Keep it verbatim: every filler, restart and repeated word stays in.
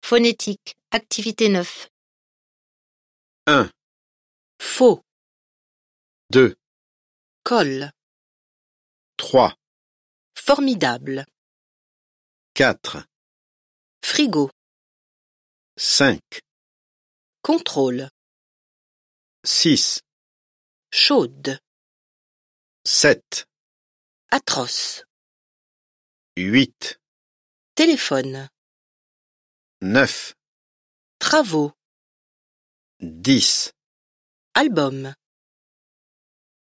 Phonétique, activité neuf. un, Faux, deux, colle, trois, formidable, quatre, frigo, cinq, contrôle, six, chaude, sept, atroce, huit, téléphone, neuf, travaux, dix. album.